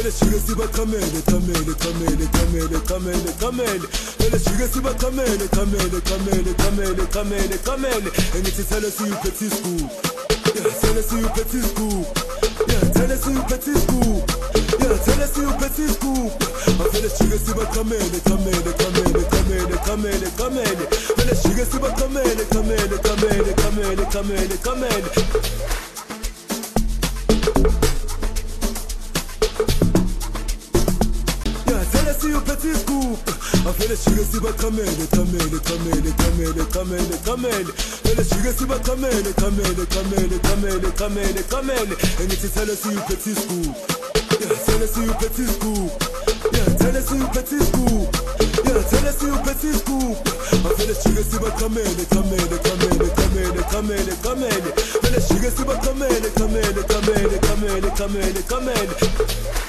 vele shike sibathamele thamele thamele thamele thamele thamele vele shike sibathamele thamele thamele thamele thamele thamele engithi thele siyuphethe isigubu thele siyuphethe isigubu thele siyuphethe isigubu thele siyuphethe isigubu vele shike sibathamele thamele thamele thamele thamele thamele vele shike sibathamele thamele thamele thamele thamele thamele siyuphethe isigubu vele shike sibathamele thamele thamele thamele thamele thamele vele shike sibathamele thamele thamele thamele thamele thamele engithi thele siyuphethe isigubu thele siyuphethe isigubu thele siyuphethe isigubu thele siyuphethe isigubu vele shike sibathamele thamele thamele thamele thamele thamele vele shike sibathamele thamele thamele thamele thamele thamele